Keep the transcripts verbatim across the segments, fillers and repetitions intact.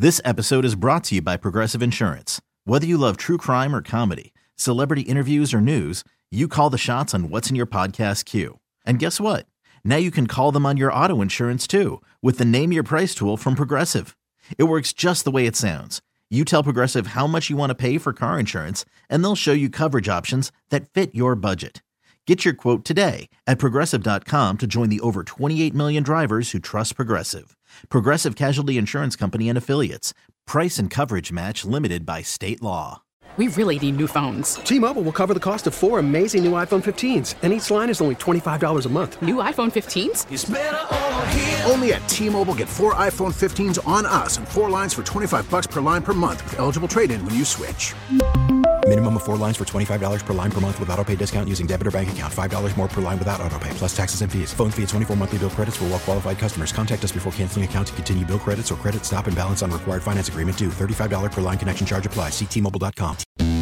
This episode is brought to you by Progressive Insurance. Whether you love true crime or comedy, celebrity interviews or news, you call the shots on what's in your podcast queue. And guess what? Now you can call them on your auto insurance too with the Name Your Price tool from Progressive. It works just the way it sounds. You tell Progressive how much you want to pay for car insurance, and they'll show you coverage options that fit your budget. Get your quote today at Progressive dot com to join the over twenty-eight million drivers who trust Progressive. Progressive Casualty Insurance Company and Affiliates. Price and coverage match limited by state law. We really need new phones. T-Mobile will cover the cost of four amazing new iPhone fifteens, and each line is only twenty-five dollars a month. New iPhone fifteens? It's better over here. Only at T-Mobile, get four iPhone fifteens on us and four lines for twenty-five bucks per line per month with eligible trade-in when you switch. Minimum of four lines for twenty-five dollars per line per month with autopay discount using debit or bank account. five dollars more per line without autopay, plus taxes and fees. Phone fee at twenty-four monthly bill credits for well-qualified customers. Contact us before canceling account to continue bill credits or credit stop and balance on required finance agreement due. thirty-five dollars per line connection charge applies. See T Mobile dot com.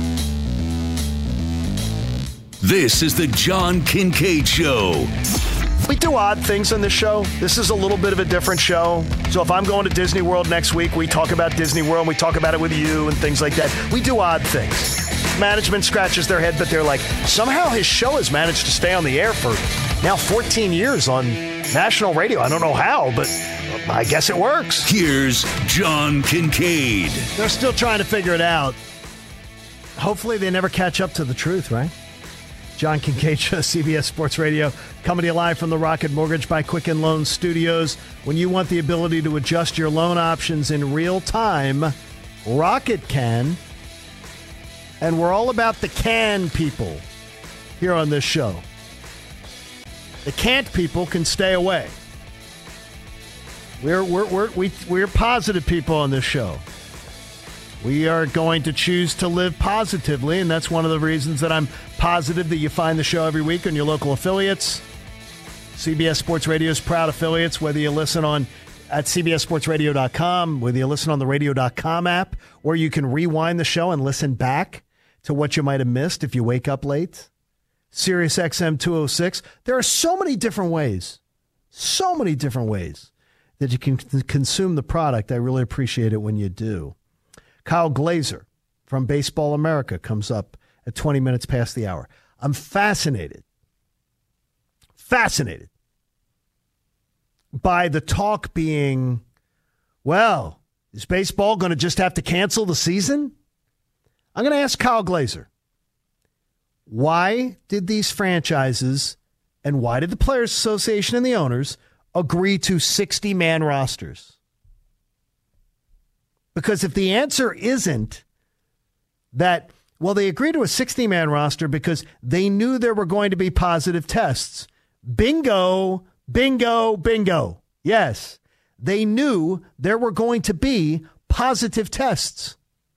This is the John Kincade Show. We do odd things on this show. This is a little bit of a different show. So if I'm going to Disney World next week, we talk about Disney World, and we talk about it with you and things like that. We do odd things. Management scratches their head, but they're like, somehow his show has managed to stay on the air for now fourteen years on national radio. I don't know how, but I guess it works. Here's John Kincade. They're still trying to figure it out. Hopefully they never catch up to the truth, right? John Kincade Show, C B S Sports Radio, coming to you live from the Rocket Mortgage by Quicken Loans Studios. When you want the ability to adjust your loan options in real time, Rocket can. And we're all about the can people here on this show. The can't people can stay away. We're we're we're we, we're positive people on this show. We are going to choose to live positively, and that's one of the reasons that I'm positive that you find the show every week on your local affiliates. C B S Sports Radio's proud affiliates, whether you listen on at C B S Sports Radio dot com, whether you listen on the radio dot com app, or you can rewind the show and listen back to what you might have missed if you wake up late. Sirius X M two oh six. There are so many different ways, so many different ways that you can consume the product. I really appreciate it when you do. Kyle Glaser from Baseball America comes up at twenty minutes past the hour. I'm fascinated, fascinated by the talk being, well, is baseball going to just have to cancel the season? I'm going to ask Kyle Glaser, why did these franchises and why did the Players Association and the owners agree to sixty-man rosters? Because if the answer isn't that, well, they agreed to a sixty-man roster because they knew there were going to be positive tests. Bingo, bingo, bingo. Yes, they knew there were going to be positive tests.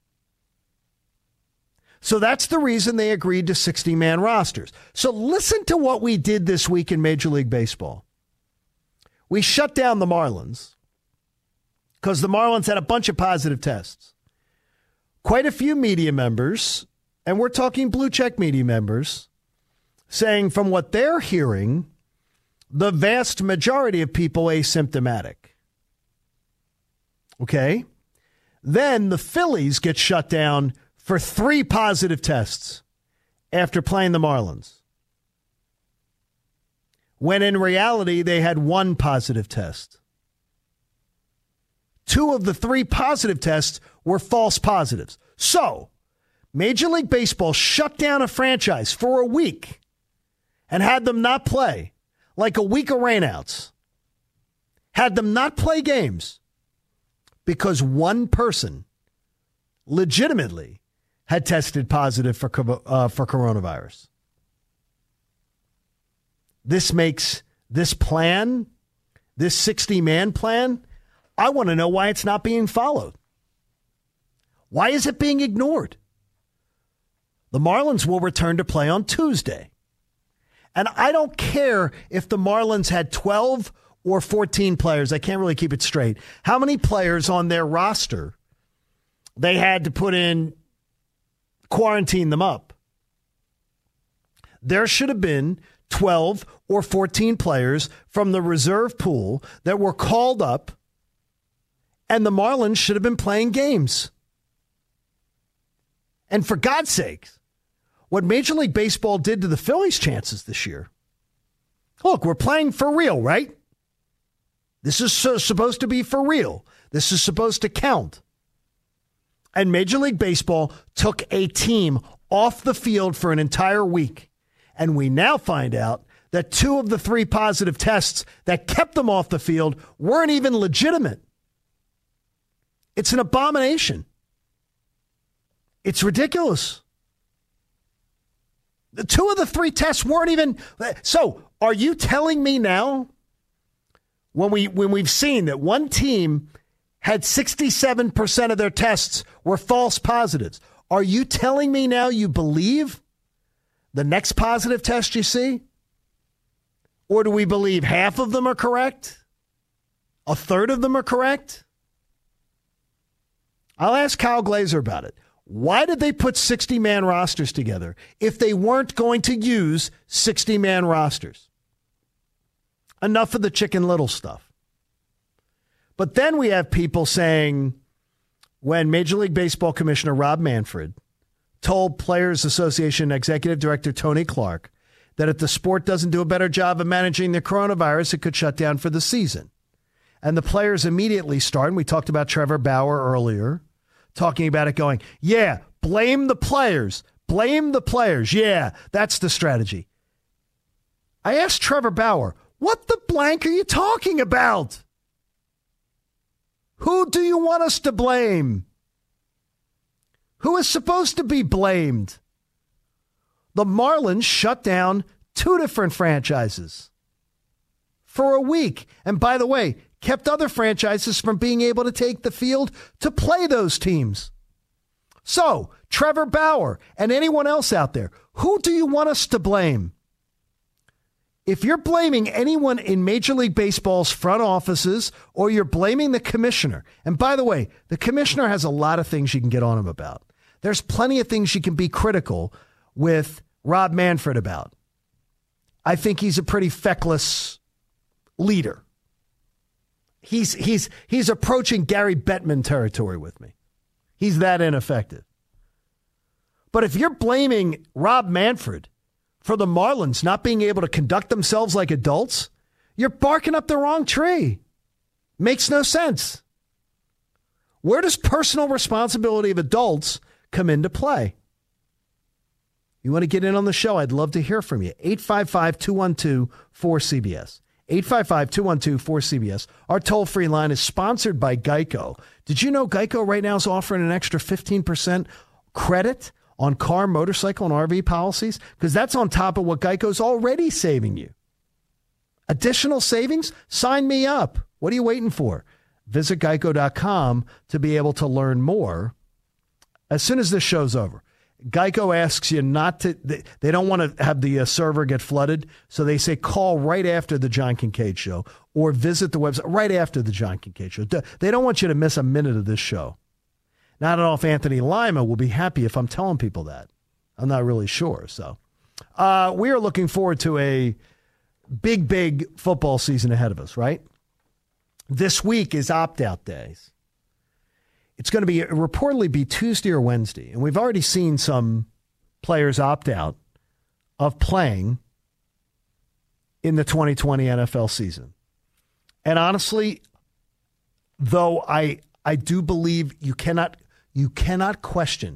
So that's the reason they agreed to sixty-man rosters. So listen to what we did this week in Major League Baseball. We shut down the Marlins because the Marlins had a bunch of positive tests. Quite a few media members, and we're talking blue check media members, saying from what they're hearing, the vast majority of people asymptomatic. Okay? Then the Phillies get shut down for three positive tests after playing the Marlins, when in reality they had one positive test. Two of the three positive tests were false positives. So, Major League Baseball shut down a franchise for a week and had them not play, like a week of rainouts. Had them not play games because one person legitimately had tested positive for uh, for coronavirus. This makes this plan, this sixty-man plan, I want to know why it's not being followed. Why is it being ignored? The Marlins will return to play on Tuesday. And I don't care if the Marlins had twelve or fourteen players. I can't really keep it straight. How many players on their roster they had to put in, quarantine them up? There should have been twelve or fourteen players from the reserve pool that were called up And the Marlins should have been playing games. And for God's sakes, what Major League Baseball did to the Phillies' chances this year. Look, we're playing for real, right? This is so, supposed to be for real. This is supposed to count. And Major League Baseball took a team off the field for an entire week. And we now find out that two of the three positive tests that kept them off the field weren't even legitimate. It's an abomination. It's ridiculous. The two of the three tests weren't even. So are you telling me now, when, we, when we've seen that one team had sixty-seven percent of their tests were false positives, are you telling me now you believe the next positive test you see? Or do we believe half of them are correct? A third of them are correct? I'll ask Kyle Glazer about it. Why did they put sixty-man rosters together if they weren't going to use sixty-man rosters? Enough of the Chicken Little stuff. But then we have people saying, when Major League Baseball Commissioner Rob Manfred told Players Association Executive Director Tony Clark that if the sport doesn't do a better job of managing the coronavirus, it could shut down for the season. And the players immediately start, and we talked about Trevor Bauer earlier, talking about it going, yeah, blame the players. Blame the players. Yeah, that's the strategy. I asked Trevor Bauer, what the blank are you talking about? Who do you want us to blame? Who is supposed to be blamed? The Marlins shut down two different franchises for a week. And by the way, kept other franchises from being able to take the field to play those teams. So, Trevor Bauer and anyone else out there, who do you want us to blame? If you're blaming anyone in Major League Baseball's front offices or you're blaming the commissioner, and by the way, the commissioner has a lot of things you can get on him about. There's plenty of things you can be critical with Rob Manfred about. I think he's a pretty feckless leader. He's he's he's approaching Gary Bettman territory with me. He's that ineffective. But if you're blaming Rob Manfred for the Marlins not being able to conduct themselves like adults, you're barking up the wrong tree. Makes no sense. Where does personal responsibility of adults come into play? You want to get in on the show? I'd love to hear from you. eight five five, two one two, four C B S. eight five five, two one two, four C B S. Our toll-free line is sponsored by Geico. Did you know Geico right now is offering an extra fifteen percent credit on car, motorcycle, and R V policies? Because that's on top of what Geico's already saving you. Additional savings? Sign me up. What are you waiting for? Visit geico dot com to be able to learn more as soon as this show's over. Geico asks you not to, they, they don't want to have the uh, server get flooded, so they say call right after the John Kincaid Show or visit the website right after the John Kincaid Show. They don't want you to miss a minute of this show. Now, I don't know if Anthony Lima will be happy if I'm telling people that. I'm not really sure. So uh, we are looking forward to a big, big football season ahead of us, right? This week is opt-out days. It's going to be reportedly be Tuesday or Wednesday, and we've already seen some players opt out of playing in the twenty twenty N F L season. And honestly, though I I do believe you cannot you cannot question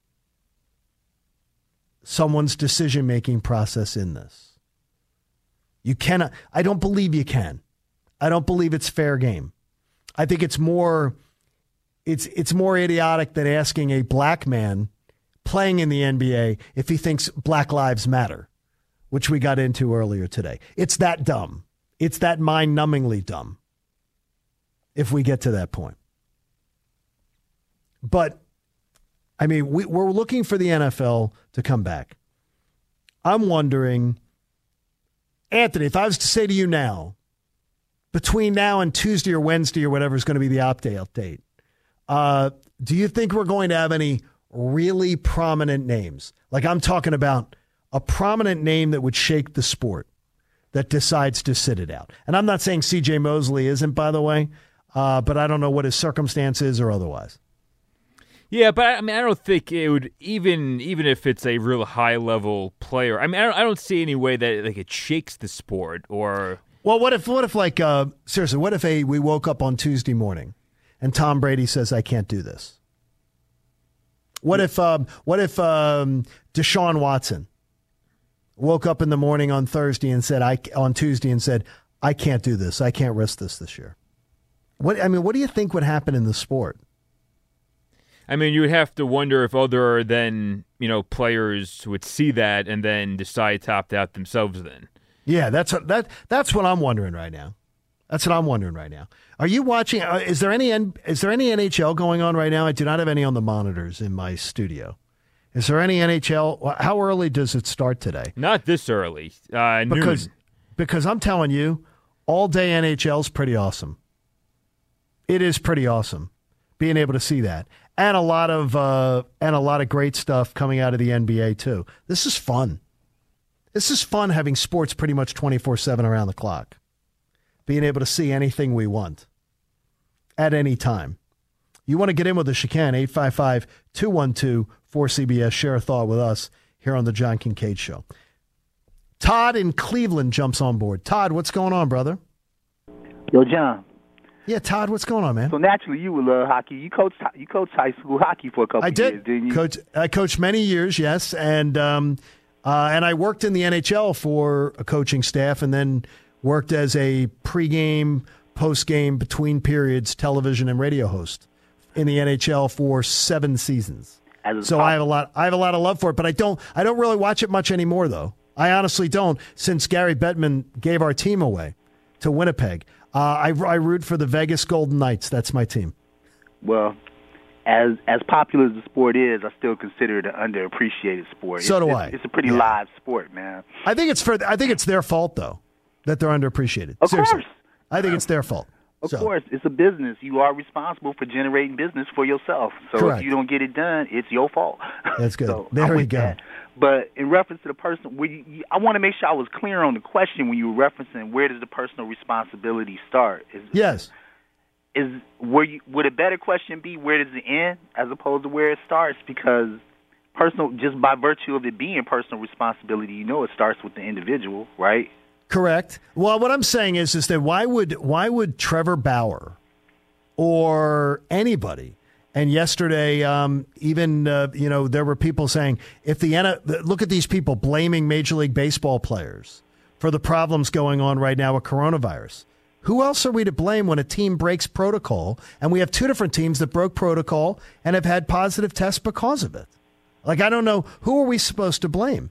someone's decision-making process in this. You cannot. I don't believe you can. I don't believe it's fair game. I think it's more. It's it's more idiotic than asking a black man playing in the N B A if he thinks Black Lives Matter, which we got into earlier today. It's that dumb. It's that mind-numbingly dumb, if we get to that point. But, I mean, we, we're looking for the N F L to come back. I'm wondering, Anthony, if I was to say to you now, between now and Tuesday or Wednesday or whatever is going to be the opt-out date, Uh, do you think we're going to have any really prominent names? Like I'm talking about a prominent name that would shake the sport that decides to sit it out. And I'm not saying C J Mosley isn't, by the way. uh, but I don't know what his circumstance is or otherwise. Yeah, but I mean, I don't think it would even even if it's a real high level player. I mean, I don't, I don't see any way that like it shakes the sport or. Well, what if what if like uh, seriously? What if a we woke up on Tuesday morning, and Tom Brady says, "I can't do this." What if um, what if um, Deshaun Watson woke up in the morning on Thursday and said, "I on Tuesday and said, I can't do this. I can't risk this this year." What I mean, what do you think would happen in the sport? I mean, you would have to wonder if other than, you know, players would see that and then decide to opt out themselves then. Yeah, that's what, that that's what I'm wondering right now. That's what I'm wondering right now. Are you watching uh, is there any is there any N H L going on right now? I do not have any on the monitors in my studio. Is there any N H L? How early does it start today? Not this early. Uh, because noon. because I'm telling you, all day N H L is pretty awesome. It is pretty awesome being able to see that. And a lot of uh, and a lot of great stuff coming out of the N B A too. This is fun. This is fun having sports pretty much twenty-four seven around the clock. Being able to see anything we want at any time. You want to get in with us, you can. eight five five, two one two, four C B S. Share a thought with us here on the John Kincaid Show. Todd in Cleveland jumps on board. Todd, what's going on, brother? Yo, John. Yeah, Todd, what's going on, man? So naturally, you would love hockey. You coached you coached high school hockey for a couple I of did. years, didn't you? Coach, I coached many years, yes, and um, uh, and I worked in the N H L for a coaching staff, and then worked as a pregame, postgame, between periods television and radio host in the N H L for seven seasons. So I have a lot. I have a lot of love for it, but I don't. I don't really watch it much anymore, though. I honestly don't. Since Gary Bettman gave our team away to Winnipeg. Uh, I, I root for the Vegas Golden Knights. That's my team. Well, as as popular as the sport is, I still consider it an underappreciated sport. So it's, do it's, I. It's a pretty yeah. live sport, man. I think it's for. I think it's their fault though that they're underappreciated. Of Seriously. course, I think it's their fault. Of so. course, it's a business. You are responsible for generating business for yourself. So Correct. if you don't get it done, it's your fault. That's good. So there we go. That. But in reference to the person, where you, you, I want to make sure I was clear on the question when you were referencing where does the personal responsibility start? Is, yes. Is where you, would a better question be where does it end as opposed to where it starts? Because personal, just by virtue of it being personal responsibility, you know it starts with the individual, right? Correct. Well, what I'm saying is, is that why would why would Trevor Bauer or anybody? And yesterday, um, even uh, you know, there were people saying, if the look at these people blaming Major League Baseball players for the problems going on right now with coronavirus. Who else are we to blame when a team breaks protocol? And we have two different teams that broke protocol and have had positive tests because of it. Like, I don't know, who are we supposed to blame?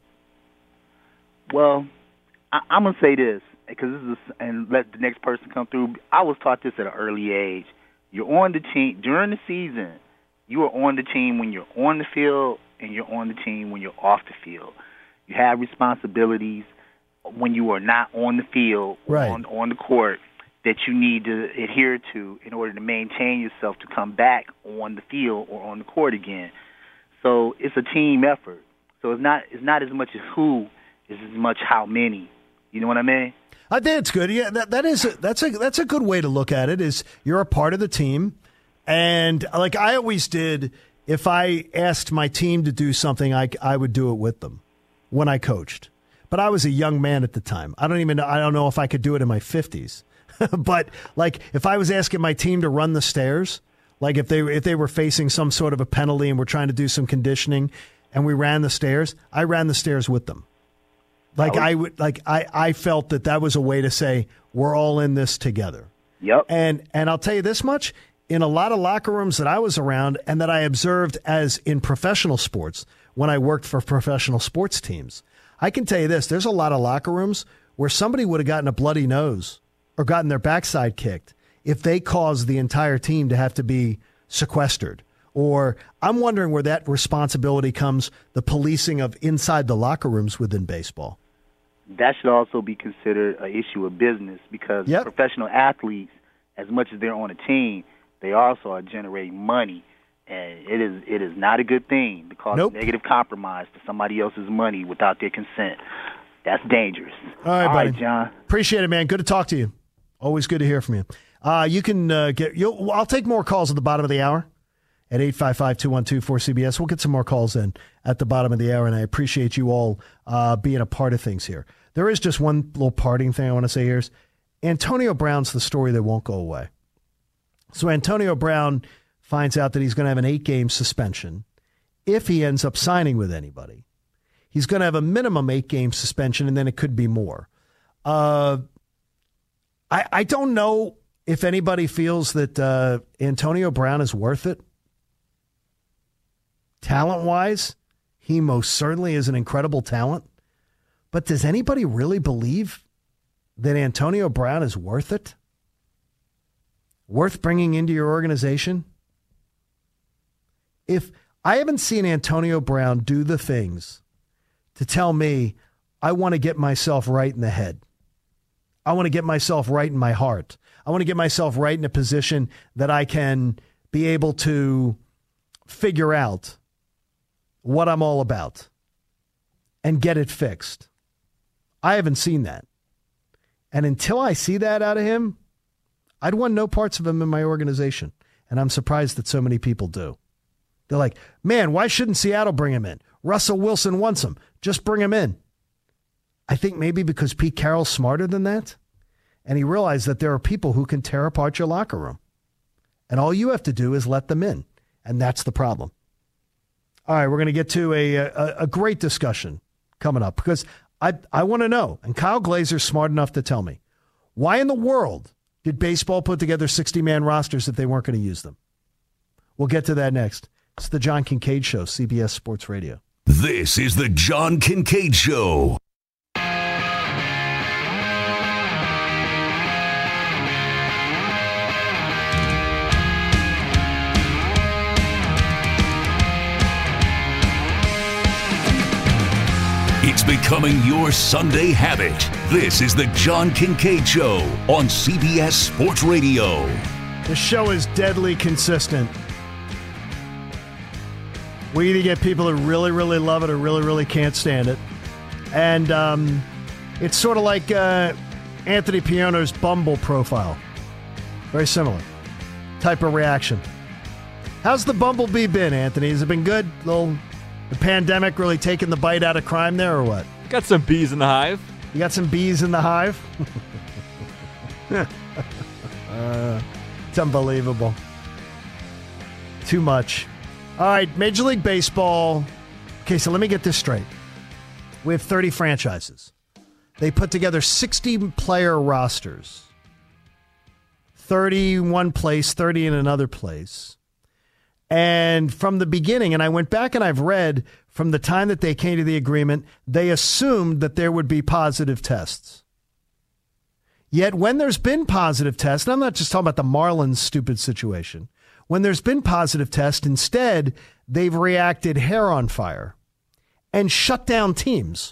Well, I, I'm gonna say this because this is, a, and let the next person come through. I was taught this at an early age. You're on the team during the season. You are on the team when you're on the field, and you're on the team when you're off the field. You have responsibilities when you are not on the field, right. on, on the court, that you need to adhere to in order to maintain yourself to come back on the field or on the court again. So it's a team effort. So it's not it's not as much as who, it's as much how many. You know what I mean? I think it's good. Yeah, that, that is a, that's a that's a good way to look at it. Is you're a part of the team, and like I always did, if I asked my team to do something, I I would do it with them when I coached. But I was a young man at the time. I don't even I don't know if I could do it in my fifties. But like if I was asking my team to run the stairs, like if they if they were facing some sort of a penalty and we're trying to do some conditioning, and we ran the stairs, I ran the stairs with them. Like I would, like I, I felt that that was a way to say we're all in this together. Yep. And and I'll tell you this much: in a lot of locker rooms that I was around and that I observed as in professional sports when I worked for professional sports teams, I can tell you this: there's a lot of locker rooms where somebody would have gotten a bloody nose or gotten their backside kicked if they caused the entire team to have to be sequestered. Or I'm wondering where that responsibility comes, the policing of inside the locker rooms within baseball. That should also be considered an issue of business because yep. professional athletes, as much as they're on a team, they also are generating money. And it is it is not a good thing to cause nope. negative compromise to somebody else's money without their consent. That's dangerous. All right, All buddy. right, John. Appreciate it, man. Good to talk to you. Always good to hear from you. Uh, you can uh, get. You'll, I'll take more calls at the bottom of the hour at eight five five, two one two, four C B S. We'll get some more calls in at the bottom of the hour, and I appreciate you all uh, being a part of things here. There is just one little parting thing I want to say here is Antonio Brown's the story that won't go away. So Antonio Brown finds out that he's going to have an eight-game suspension if he ends up signing with anybody. He's going to have a minimum eight-game suspension, and then it could be more. Uh, I, I don't know if anybody feels that uh, Antonio Brown is worth it. Talent-wise, he most certainly is an incredible talent. But does anybody really believe that Antonio Brown is worth it? Worth bringing into your organization? If I haven't seen Antonio Brown do the things to tell me I want to get myself right in the head. I want to get myself right in my heart. I want to get myself right in a position that I can be able to figure out what I'm all about and get it fixed. I haven't seen that. And until I see that out of him, I'd want no parts of him in my organization. And I'm surprised that so many people do. They're like, man, why shouldn't Seattle bring him in? Russell Wilson wants him. Just bring him in. I think maybe because Pete Carroll's smarter than that. And he realized that there are people who can tear apart your locker room. And all you have to do is let them in. And that's the problem. All right, we're going to get to a, a, a great discussion coming up because I, I want to know, and Kyle Glazer's smart enough to tell me, why in the world did baseball put together sixty-man rosters if they weren't going to use them? We'll get to that next. It's the John Kincaid Show, C B S Sports Radio. This is the John Kincaid Show. It's becoming your Sunday habit. This is the John Kincaid Show on C B S Sports Radio. The show is deadly consistent. We either get people that really, really love it or really, really can't stand it. And um, it's sort of like uh, Anthony Piano's Bumble profile. Very similar type of reaction. How's the Bumblebee been, Anthony? Has it been good? Little, the pandemic really taking the bite out of crime there or what? Got some bees in the hive. You got some bees in the hive? uh, it's unbelievable. Too much. All right, Major League Baseball. Okay, so let me get this straight. We have thirty franchises. They put together sixty-player rosters. thirty in one place, thirty in another place. And from the beginning, and I went back and I've read from the time that they came to the agreement, they assumed that there would be positive tests. Yet when there's been positive tests, and I'm not just talking about the Marlins stupid situation, when there's been positive tests, instead, they've reacted hair on fire and shut down teams.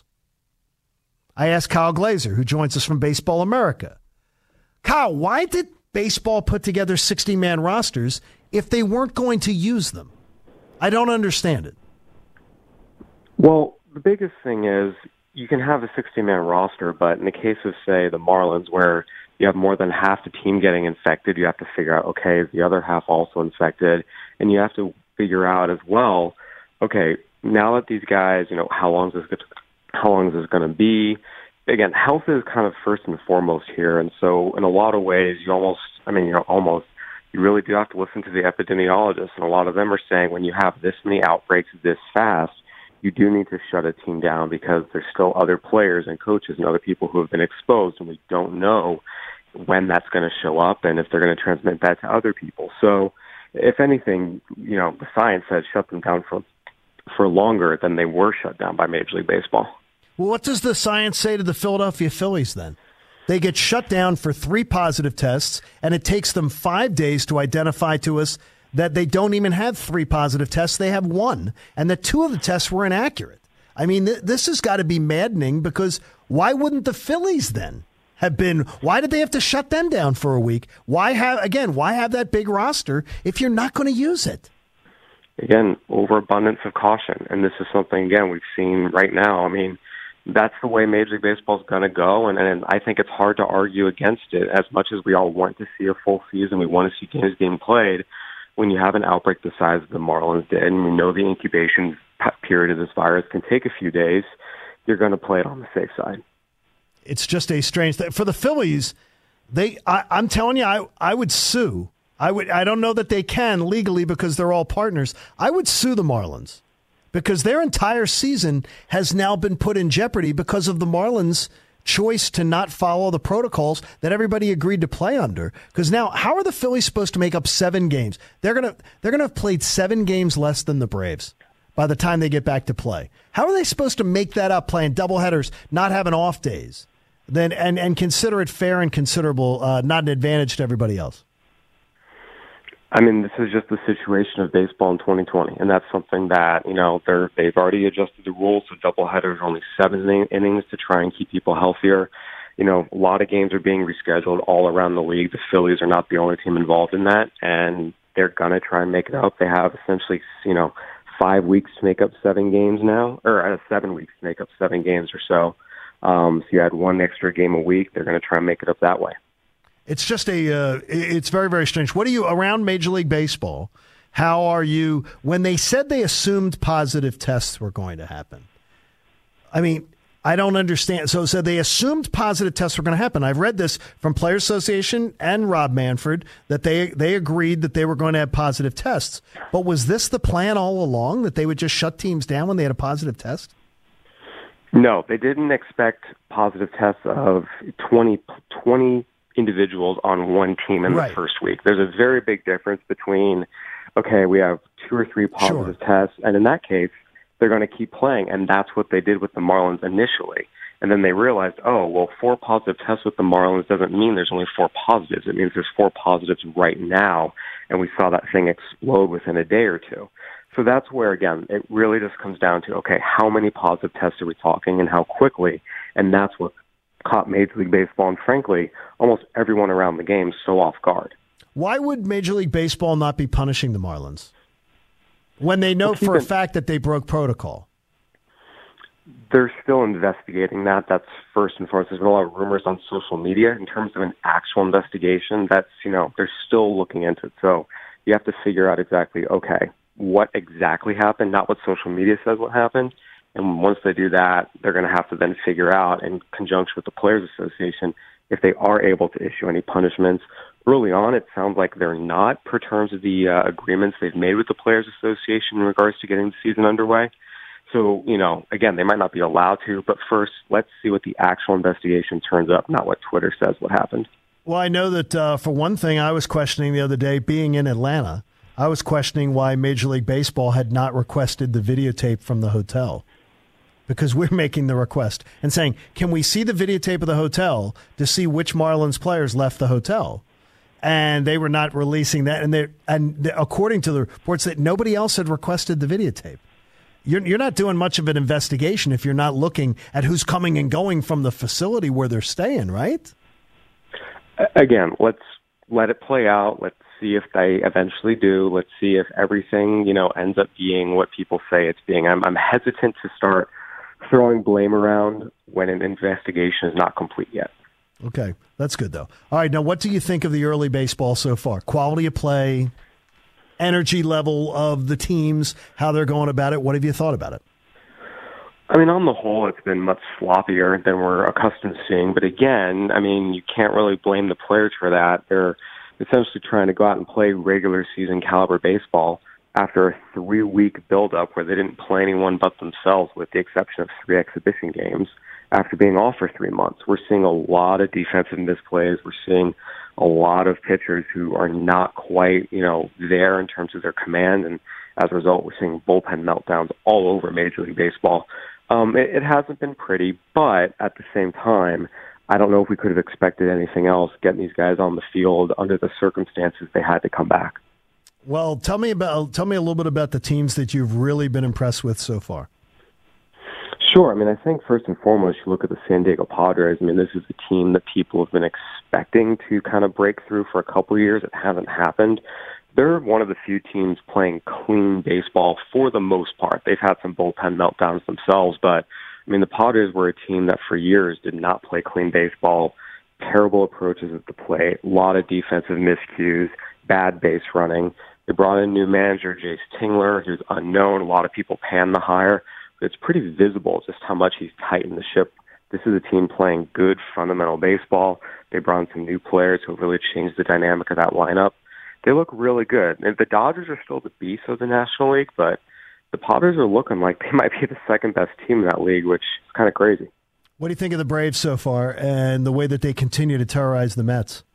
I asked Kyle Glazer, who joins us from Baseball America. Kyle, why did baseball put together sixty-man rosters if they weren't going to use them? I don't understand it. Well, the biggest thing is you can have a sixty-man roster, but in the case of, say, the Marlins, where you have more than half the team getting infected, you have to figure out, okay, is the other half also infected? And you have to figure out as well, okay, now that these guys, you know, how long is this, how long is this going to be? Again, health is kind of first and foremost here. And so in a lot of ways, you almost, I mean, you know, almost, you really do have to listen to the epidemiologists. And a lot of them are saying when you have this many outbreaks this fast, you do need to shut a team down because there's still other players and coaches and other people who have been exposed, and we don't know when that's going to show up and if they're going to transmit that to other people. So if anything, you know, the science says shut them down for for longer than they were shut down by Major League Baseball. Well, what does the science say to the Philadelphia Phillies then? They get shut down for three positive tests, and it takes them five days to identify to us that they don't even have three positive tests. They have one, and that two of the tests were inaccurate. I mean, th- this has got to be maddening because why wouldn't the Phillies then have been, why did they have to shut them down for a week? Why have, again, why have that big roster if you're not going to use it? Again, overabundance of caution. And this is something, again, we've seen right now. I mean, that's the way Major League Baseball is going to go, and, and I think it's hard to argue against it. As much as we all want to see a full season, we want to see games being played, when you have an outbreak the size of the Marlins did, and we know the incubation period of this virus can take a few days, you're going to play it on the safe side. It's just a strange thing. For the Phillies, they I, I'm telling you, I, I would sue. I would. I don't know that they can legally because they're all partners. I would sue the Marlins because their entire season has now been put in jeopardy because of the Marlins' choice to not follow the protocols that everybody agreed to play under. Because now, how are the Phillies supposed to make up seven games? They're gonna they're gonna have played seven games less than the Braves by the time they get back to play. How are they supposed to make that up playing doubleheaders, not having off days, then and and consider it fair and considerable, uh, not an advantage to everybody else? I mean, this is just the situation of baseball in twenty twenty, and that's something that, you know, they're, they've already adjusted the rules, so doubleheaders are only seven in- innings to try and keep people healthier. You know, a lot of games are being rescheduled all around the league. The Phillies are not the only team involved in that, and they're going to try and make it up. They have essentially, you know, five weeks to make up seven games now, or uh, seven weeks to make up seven games or so. Um, so you had one extra game a week. They're going to try and make it up that way. It's just a, uh, it's very, very strange. What are you, around Major League Baseball, how are you, when they said they assumed positive tests were going to happen? I mean, I don't understand. So, so they assumed positive tests were going to happen. I've read this from Players Association and Rob Manfred, that they, they agreed that they were going to have positive tests. But was this the plan all along, that they would just shut teams down when they had a positive test? No, they didn't expect positive tests of twenty, twenty individuals on one team in right. the first week. There's a very big difference between, okay, we have two or three positive sure. tests, and in that case, they're going to keep playing, and that's what they did with the Marlins initially. And then they realized, oh, well, four positive tests with the Marlins doesn't mean there's only four positives. It means there's four positives right now, and we saw that thing explode within a day or two. So that's where, again, it really just comes down to, okay, how many positive tests are we talking and how quickly? And that's what caught Major League Baseball and, frankly, almost everyone around the game so off guard. Why would Major League Baseball not be punishing the Marlins when they know well, for a in, fact that they broke protocol? They're still investigating that. That's first and foremost. There's been a lot of rumors on social media in terms of an actual investigation. That's, you know, they're still looking into it. So you have to figure out exactly, okay, what exactly happened, not what social media says what happened. And once they do that, they're going to have to then figure out, in conjunction with the Players Association, if they are able to issue any punishments. Early on, it sounds like they're not, per terms of the uh, agreements they've made with the Players Association in regards to getting the season underway. So, you know, again, they might not be allowed to, but first, let's see what the actual investigation turns up, not what Twitter says what happened. Well, I know that, uh, for one thing, I was questioning the other day, being in Atlanta, I was questioning why Major League Baseball had not requested the videotape from the hotel. Because we're making the request and saying, can we see the videotape of the hotel to see which Marlins players left the hotel? And they were not releasing that. And they and according to the reports, that nobody else had requested the videotape. You're, you're not doing much of an investigation if you're not looking at who's coming and going from the facility where they're staying, right? Again, let's let it play out. Let's see if they eventually do. Let's see if everything, you know, ends up being what people say it's being. I'm, I'm hesitant to start throwing blame around when an investigation is not complete yet. Okay, that's good, though. All right, now what do you think of the early baseball so far? Quality of play, energy level of the teams, how they're going about it. What have you thought about it? I mean, on the whole, it's been much sloppier than we're accustomed to seeing. But again, I mean, you can't really blame the players for that. They're essentially trying to go out and play regular season caliber baseball after a three-week build-up where they didn't play anyone but themselves, with the exception of three exhibition games, after being off for three months. We're seeing a lot of defensive misplays. We're seeing a lot of pitchers who are not quite, you know, there in terms of their command, and as a result, we're seeing bullpen meltdowns all over Major League Baseball. Um, it, it hasn't been pretty, but at the same time, I don't know if we could have expected anything else getting these guys on the field under the circumstances they had to come back. Well, tell me about tell me a little bit about the teams that you've really been impressed with so far. Sure. I mean, I think first and foremost, you look at the San Diego Padres. I mean, this is a team that people have been expecting to kind of break through for a couple of years. It hasn't happened. They're one of the few teams playing clean baseball for the most part. They've had some bullpen meltdowns themselves, but I mean, the Padres were a team that for years did not play clean baseball, terrible approaches at the plate, a lot of defensive miscues, bad base running. They brought in a new manager, Jace Tingler, who's unknown. A lot of people pan the hire, but it's pretty visible just how much he's tightened the ship. This is a team playing good fundamental baseball. They brought in some new players who really changed the dynamic of that lineup. They look really good. And the Dodgers are still the beast of the National League, but the Padres are looking like they might be the second best team in that league, which is kind of crazy. What do you think of the Braves so far and the way that they continue to terrorize the Mets?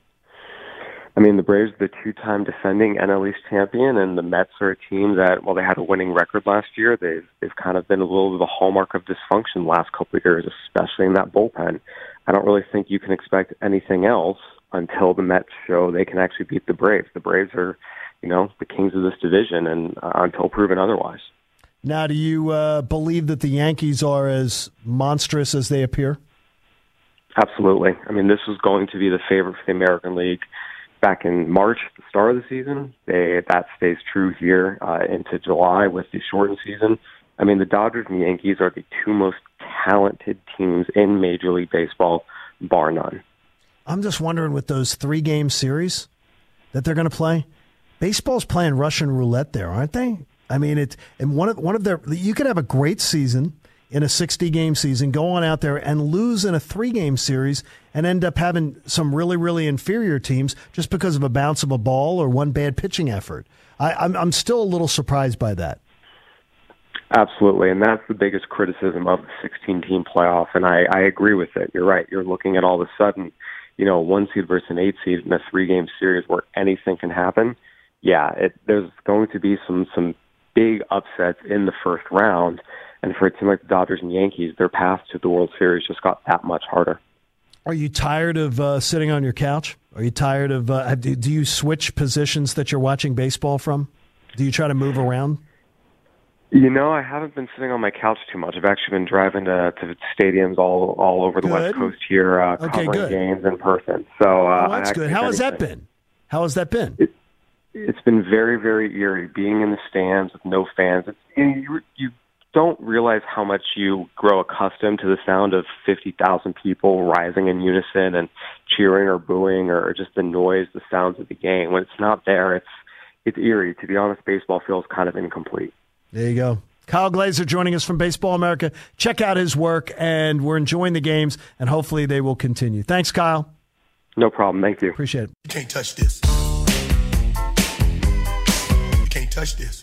I mean, the Braves are the two-time defending N L East champion, and the Mets are a team that, while they had a winning record last year, they've, they've kind of been a little bit of a hallmark of dysfunction the last couple of years, especially in that bullpen. I don't really think you can expect anything else until the Mets show they can actually beat the Braves. The Braves are, you know, the kings of this division, and uh, until proven otherwise. Now, do you uh, believe that the Yankees are as monstrous as they appear? Absolutely. I mean, this was going to be the favorite for the American League back in March, the start of the season. They, that stays true here uh, into July with the shortened season. I mean, the Dodgers and the Yankees are the two most talented teams in Major League Baseball, bar none. I'm just wondering, with those three-game series that they're going to play, baseball's playing Russian roulette there, aren't they? I mean, it and one of one of their you could have a great season in a sixty-game season, go on out there and lose in a three-game series and end up having some really, really inferior teams just because of a bounce of a ball or one bad pitching effort. I, I'm I'm still a little surprised by that. Absolutely, and that's the biggest criticism of the sixteen-team playoff, and I, I agree with it. You're right. You're looking at all of a sudden, you know, one seed versus an eight seed in a three-game series where anything can happen. Yeah, it, there's going to be some some big upsets in the first round, and for a team like the Dodgers and Yankees, their path to the World Series just got that much harder. Are you tired of uh, sitting on your couch? Are you tired of uh, do, do you switch positions that you're watching baseball from? Do you try to move around? You know, I haven't been sitting on my couch too much. I've actually been driving to, to stadiums all all over the good. West Coast here, uh, okay, covering good. games in person. So uh, oh, that's good. How has that been? How has that been? It, it's been very, very eerie being in the stands with no fans. It's, you, you don't realize how much you grow accustomed to the sound of fifty thousand people rising in unison and cheering or booing, or just the noise, the sounds of the game. When it's not there, it's it's eerie. To be honest, baseball feels kind of incomplete. There you go. Kyle Glaser joining us from Baseball America. Check out his work, and we're enjoying the games, and hopefully they will continue. Thanks, Kyle. No problem. Thank you. Appreciate it. You can't touch this. You can't touch this.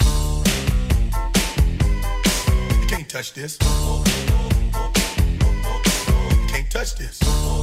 You can't touch this. You can't touch this.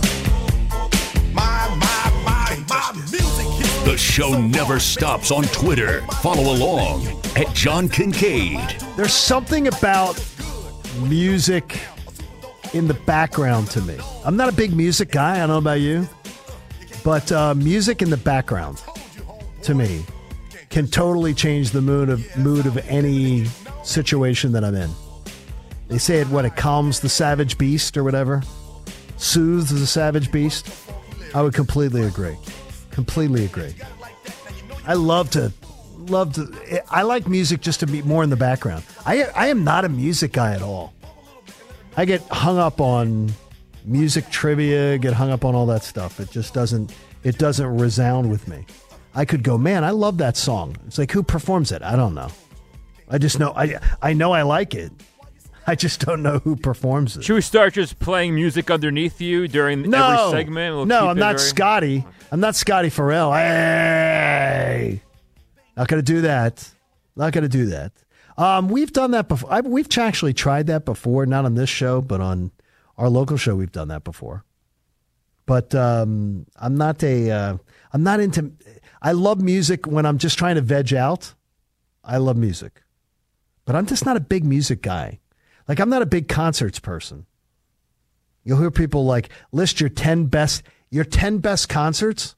My, my, my, my music. The show never stops on Twitter. Follow along at John Kincaid. There's something about music in the background to me. I'm not a big music guy. I don't know about you. But uh, music in the background, to me, can totally change the mood of mood of any situation that I'm in. They say it, what, it calms the savage beast or whatever. Soothes the savage beast. I would completely agree. Completely agree. I love to, love to, I like music just to be more in the background. I I am not a music guy at all. I get hung up on music trivia, get hung up on all that stuff. It just doesn't, it doesn't resound with me. I could go, man, I love that song. It's like, who performs it? I don't know. I just know, I I know I like it. I just don't know who performs it. Should we start just playing music underneath you during no, every segment? We'll no, keep I'm it not very... Scotty. I'm not Scotty Farrell. Hey, not going to do that. Not going to do that. Um, we've done that before. I, we've actually tried that before, not on this show, but on our local show. We've done that before. But um, I'm not a. Uh, I'm not into. I love music when I'm just trying to veg out. I love music, but I'm just not a big music guy. Like, I'm not a big concerts person. You'll hear people like list your ten best your ten best concerts.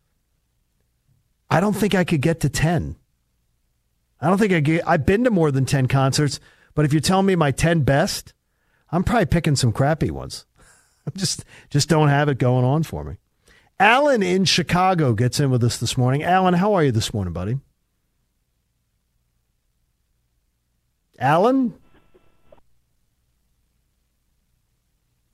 I don't think I could get to ten. I don't think I get, I've been to more than ten concerts, but if you're telling me my ten best, I'm probably picking some crappy ones. I just just don't have it going on for me. Alan in Chicago gets in with us this morning. Alan, how are you this morning, buddy? Alan?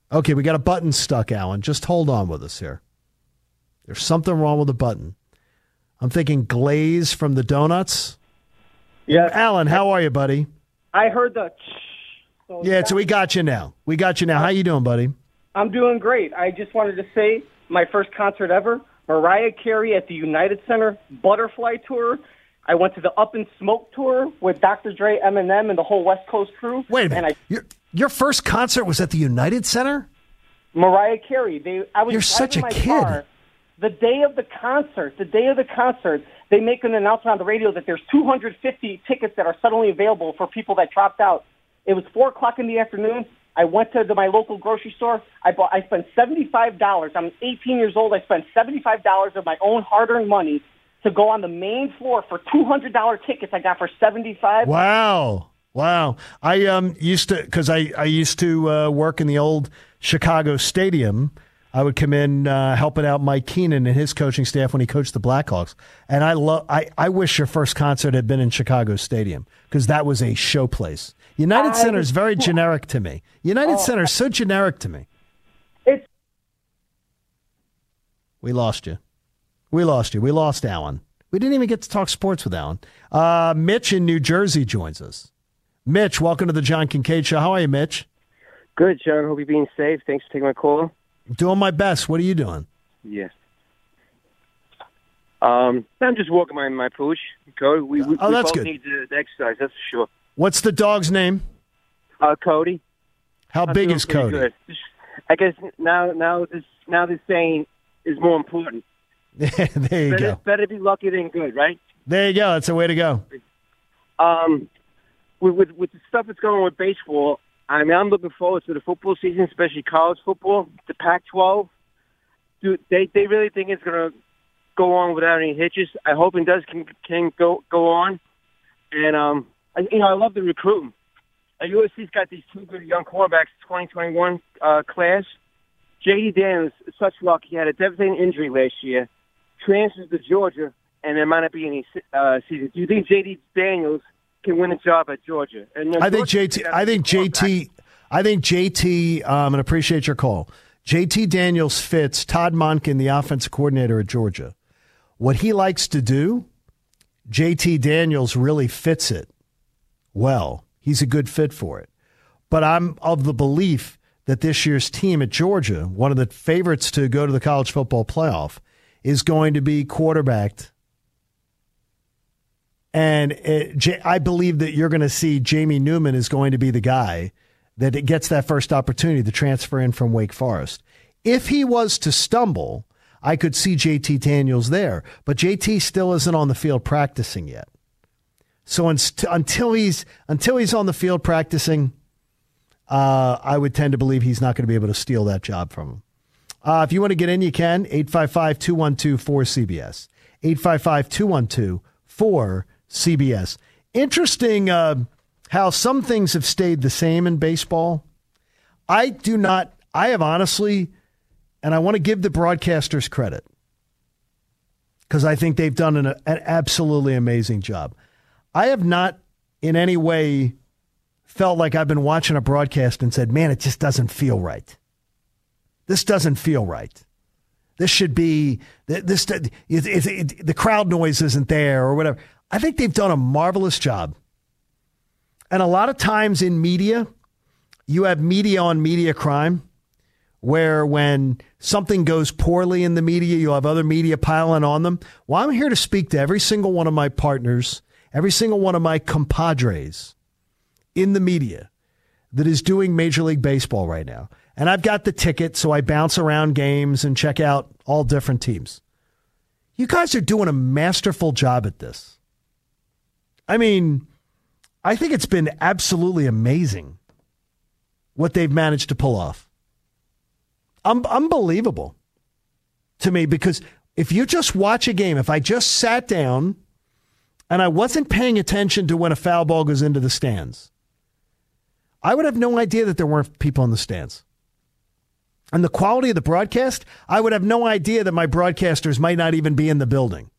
Okay, we got a button stuck, Alan. Just hold on with us here. There's something wrong with the button. I'm thinking Glaze from the Donuts. Yeah. Alan, how are you, buddy? I heard the. So yeah, so we got you now. We got you now. How you doing, buddy? I'm doing great. I just wanted to say my first concert ever, Mariah Carey at the United Center Butterfly Tour. I went to the Up in Smoke Tour with Doctor Dre, Eminem, and the whole West Coast crew. Wait a minute. And I, your, your first concert was at the United Center? Mariah Carey. They, I was You're driving such a my kid. car. The day of the concert, the day of the concert, they make an announcement on the radio that there's two hundred fifty tickets that are suddenly available for people that dropped out. It was four o'clock in the afternoon. I went to the, my local grocery store. I bought. I spent seventy-five dollars. I'm eighteen years old. I spent seventy-five dollars of my own hard-earned money to go on the main floor for two hundred dollars tickets I got for seventy-five dollars. Wow. Wow. I um used to, because I, I used to uh, work in the old Chicago Stadium. I would come in uh, helping out Mike Keenan and his coaching staff when he coached the Blackhawks. And I love. I, I wish your first concert had been in Chicago Stadium because that was a show place. United I, Center is very generic to me. United oh, Center is so generic to me. It's We lost you. We lost you. We lost Alan. We didn't even get to talk sports with Alan. Uh, Mitch in New Jersey joins us. Mitch, welcome to the John Kincaid Show. How are you, Mitch? Good, John. Hope you're being safe. Thanks for taking my call. Doing my best. What are you doing? Yes. Um, I'm just walking my my pooch. Cody. We, we, Oh, we that's both good. need to exercise. That's for sure. What's the dog's name? Uh, Cody. How I'm big doing is pretty Cody? good. I guess now now this now this saying is more important. there you better, go. Better be lucky than good, right? There you go. That's the way to go. Um, with, with with the stuff that's going on with baseball, I mean, I'm looking forward to the football season, especially college football. The Pac twelve, dude, they they really think it's going to go on without any hitches. I hope it does can can go go on. And um, I, you know, I love the recruiting. Uh, U S C's got these two good young quarterbacks, twenty twenty-one uh, class. J D Daniels, such luck. He had a devastating injury last year. Transfers to Georgia, and there might not be any uh, season. Do you think J D Daniels can win a job at Georgia? And I think J T. I think J T. I think J T. Um, and appreciate your call. J T Daniels fits Todd Monken, the offensive coordinator at Georgia. What he likes to do, J T Daniels really fits it well. He's a good fit for it. But I'm of the belief that this year's team at Georgia, one of the favorites to go to the college football playoff, is going to be quarterbacked. And it, I believe that you're going to see Jamie Newman is going to be the guy that gets that first opportunity to transfer in from Wake Forest. If he was to stumble, I could see J T Daniels there. But J T still isn't on the field practicing yet. So inst- until he's until he's on the field practicing, uh, I would tend to believe he's not going to be able to steal that job from him. Uh, if you want to get in, you can. eight five five, two one two, four C B S. eight five five, two one two, four C B S. Interesting uh, how some things have stayed the same in baseball. I do not, I have honestly, and I want to give the broadcasters credit because I think they've done an, an absolutely amazing job. I have not in any way felt like I've been watching a broadcast and said, man, it just doesn't feel right. This doesn't feel right. This should be, this, it, it, it, the crowd noise isn't there or whatever. I think they've done a marvelous job. And a lot of times in media, you have media on media crime, where when something goes poorly in the media, you'll have other media piling on them. Well, I'm here to speak to every single one of my partners, every single one of my compadres in the media that is doing Major League Baseball right now. And I've got the ticket, so I bounce around games and check out all different teams. You guys are doing a masterful job at this. I mean, I think it's been absolutely amazing what they've managed to pull off. Um, unbelievable to me, because if you just watch a game, if I just sat down and I wasn't paying attention to when a foul ball goes into the stands, I would have no idea that there weren't people in the stands. And the quality of the broadcast, I would have no idea that my broadcasters might not even be in the building.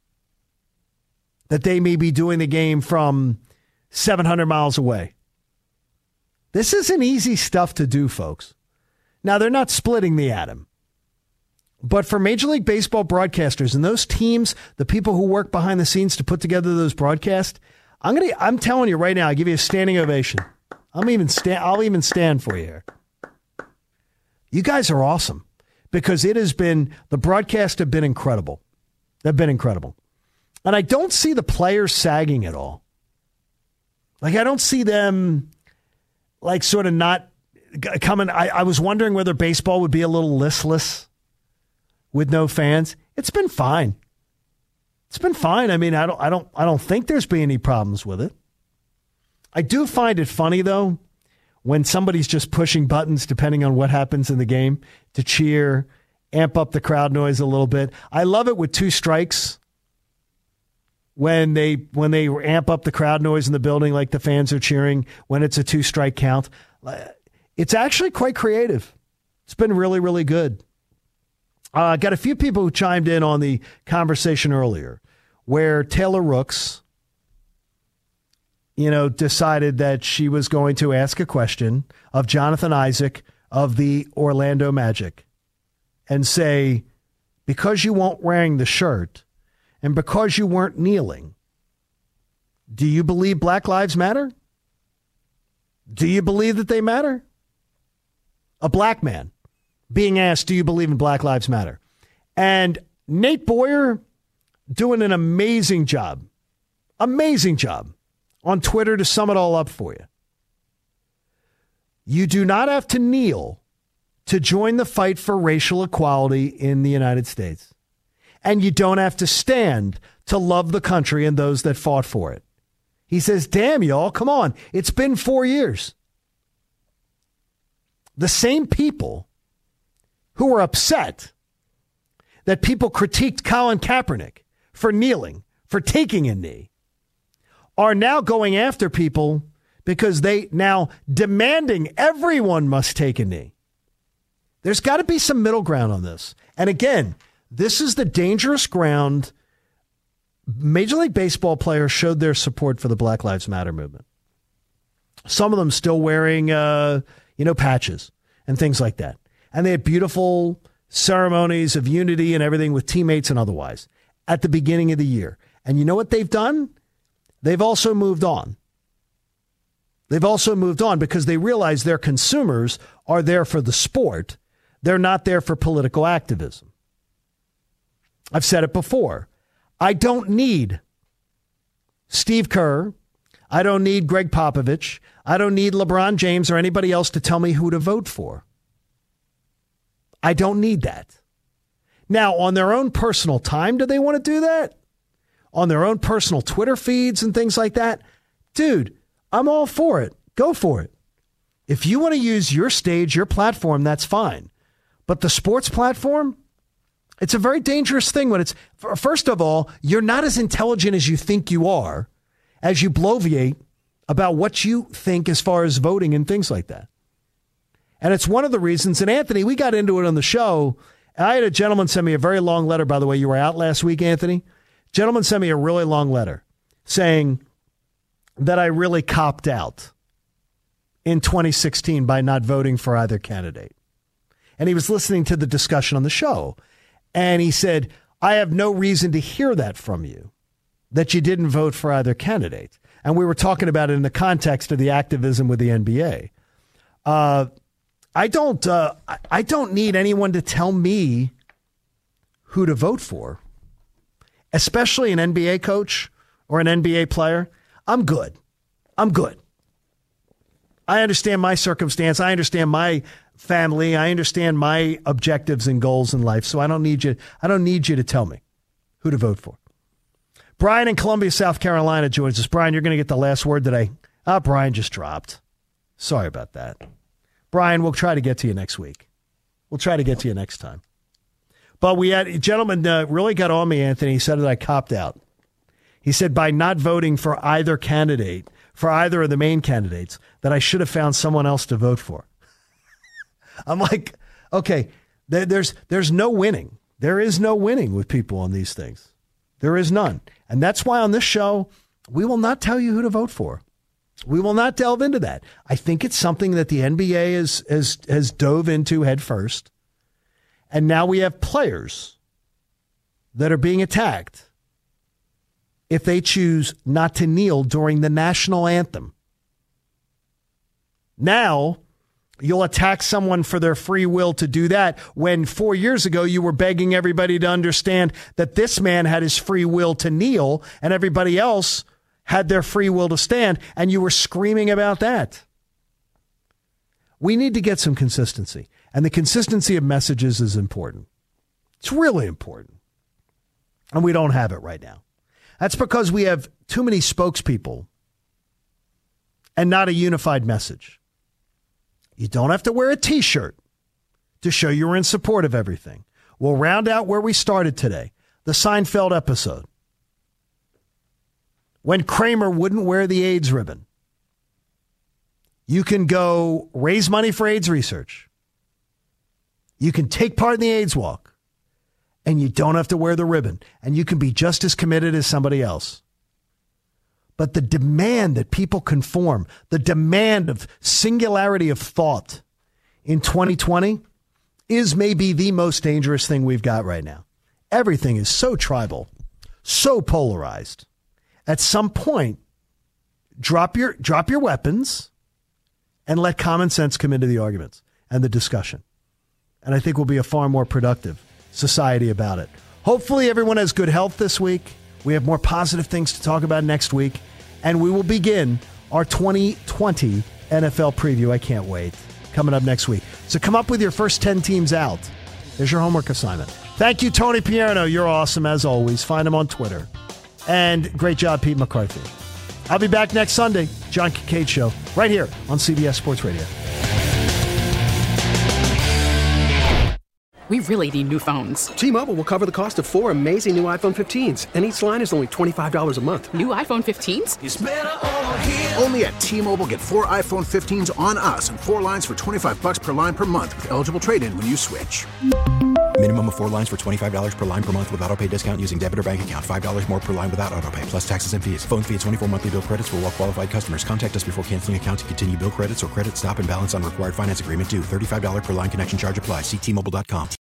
That they may be doing the game from seven hundred miles away. This isn't easy stuff to do, folks. Now, they're not splitting the atom. But for Major League Baseball broadcasters and those teams, the people who work behind the scenes to put together those broadcasts, I'm gonna. I'm telling you right now, I give you a standing ovation. I'm even stand. I'll even stand for you here. You guys are awesome because it has been the broadcasts have been incredible. They've been incredible, and I don't see the players sagging at all. Like I don't see them, like sort of not coming. I, I was wondering whether baseball would be a little listless with no fans. It's been fine. It's been fine. I mean, I don't I don't I don't think there's been any problems with it. I do find it funny though when somebody's just pushing buttons depending on what happens in the game to cheer, amp up the crowd noise a little bit. I love it with two strikes when they when they amp up the crowd noise in the building like the fans are cheering when it's a two strike count. It's actually quite creative. It's been really really good. I uh, got a few people who chimed in on the conversation earlier where Taylor Rooks, you know, decided that she was going to ask a question of Jonathan Isaac of the Orlando Magic and say, because you weren't wearing the shirt and because you weren't kneeling, do you believe Black Lives Matter? Do you believe that they matter? A black man being asked, do you believe in Black Lives Matter? And Nate Boyer doing an amazing job, amazing job on Twitter to sum it all up for you. You do not have to kneel to join the fight for racial equality in the United States. And you don't have to stand to love the country and those that fought for it. He says, damn, y'all, come on. It's been four years. The same people who were upset that people critiqued Colin Kaepernick for kneeling, for taking a knee, are now going after people because they now demanding everyone must take a knee. There's got to be some middle ground on this. And again, this is the dangerous ground. Major League Baseball players showed their support for the Black Lives Matter movement. Some of them still wearing, uh, you know, patches and things like that. And they had beautiful ceremonies of unity and everything with teammates and otherwise at the beginning of the year. And you know what they've done? They've also moved on. They've also moved on because they realize their consumers are there for the sport. They're not there for political activism. I've said it before. I don't need Steve Kerr. I don't need Greg Popovich. I don't need LeBron James or anybody else to tell me who to vote for. I don't need that. Now, on their own personal time, do they want to do that? On their own personal Twitter feeds and things like that? Dude, I'm all for it. Go for it. If you want to use your stage, your platform, that's fine. But the sports platform, it's a very dangerous thing when it's, first of all, you're not as intelligent as you think you are as you bloviate about what you think as far as voting and things like that. And it's one of the reasons, and Anthony, we got into it on the show. I had a gentleman send me a very long letter, by the way. You were out last week, Anthony. Gentleman sent me a really long letter saying that I really copped out in twenty sixteen by not voting for either candidate. And he was listening to the discussion on the show. And he said, I have no reason to hear that from you, that you didn't vote for either candidate. And we were talking about it in the context of the activism with the N B A. Uh, I don't. Uh, I don't need anyone to tell me who to vote for, especially an N B A coach or an N B A player. I'm good. I'm good. I understand my circumstance. I understand my family. I understand my objectives and goals in life. So I don't need you. I don't need you to tell me who to vote for. Brian in Columbia, South Carolina joins us. Brian, you're going to get the last word today. Ah, oh, Brian just dropped. Sorry about that. Brian, we'll try to get to you next week. We'll try to get to you next time. But we had a gentleman uh, really got on me, Anthony. He said that I copped out. He said by not voting for either candidate, for either of the main candidates, that I should have found someone else to vote for. I'm like, okay, there, there's there's no winning. There is no winning with people on these things. There is none. And that's why on this show, we will not tell you who to vote for. We will not delve into that. I think it's something that the N B A is, has, has dove into head first. And now we have players that are being attacked if they choose not to kneel during the national anthem. Now, you'll attack someone for their free will to do that when four years ago you were begging everybody to understand that this man had his free will to kneel and everybody else had their free will to stand, and you were screaming about that. We need to get some consistency, and the consistency of messages is important. It's really important, and we don't have it right now. That's because we have too many spokespeople and not a unified message. You don't have to wear a T-shirt to show you're in support of everything. We'll round out where we started today, the Seinfeld episode, when Kramer wouldn't wear the AIDS ribbon. You can go raise money for AIDS research. You can take part in the AIDS walk, and you don't have to wear the ribbon, and you can be just as committed as somebody else. But the demand that people conform, the demand of singularity of thought in twenty twenty is maybe the most dangerous thing we've got right now. Everything is so tribal, so polarized. At some point, drop your drop your weapons and let common sense come into the arguments and the discussion. And I think we'll be a far more productive society about it. Hopefully everyone has good health this week. We have more positive things to talk about next week. And we will begin our twenty twenty N F L preview. I can't wait. Coming up next week. So come up with your first ten teams out. There's your homework assignment. Thank you, Tony Pierno. You're awesome as always. Find him on Twitter. And great job, Pete McCarthy. I'll be back next Sunday. John Kincaid Show, right here on C B S Sports Radio. We really need new phones. T-Mobile will cover the cost of four amazing new iPhone fifteens, and each line is only twenty-five dollars a month. New iPhone fifteens? It's better over here. Only at T-Mobile, get four iPhone fifteens on us and four lines for twenty-five bucks per line per month with eligible trade-in when you switch. Minimum of four lines for twenty-five dollars per line per month with autopay discount using debit or bank account. five dollars more per line without autopay, plus taxes and fees. Phone fee at twenty-four monthly bill credits for well-qualified customers. Contact us before canceling account to continue bill credits or credit stop and balance on required finance agreement due. thirty-five dollars per line connection charge applies. See T Mobile dot com.